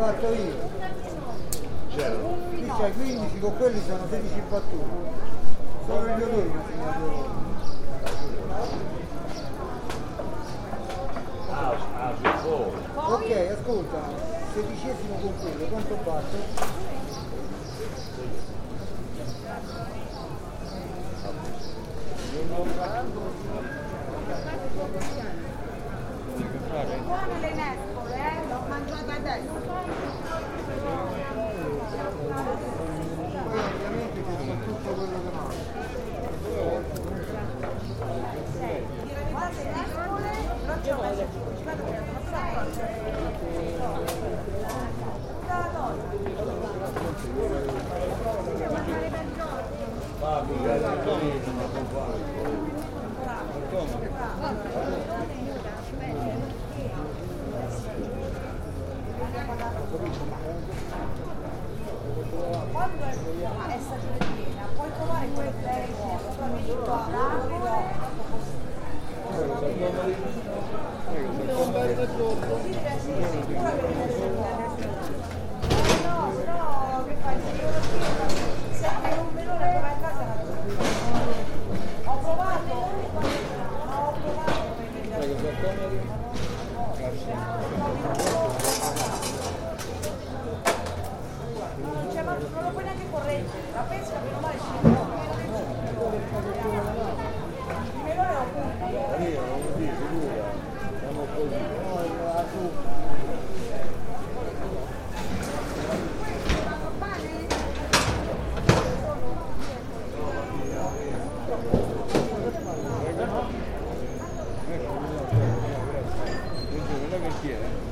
fatto io. Certo. Qui c'hai 15, con quelli sono 16 battuti. Solo gli odori mi ha segnato. Ok, ascolta, 16esimo con quello, quanto batto? Buone le nespole, l'ho mangiata adesso. Poi ovviamente c'è tutto quello che manca. Guarda le nespole, non c'è un ci vado per quando è stagione piena puoi trovare quelle che lei vuole, soprattutto così deve essere sicura che deve essere buona. No, però che fai? Se hai un melone che vai a casa ho provato, ma ho provato non lo puoi neanche correggere, la pesca meno male ci il melone lo Non è che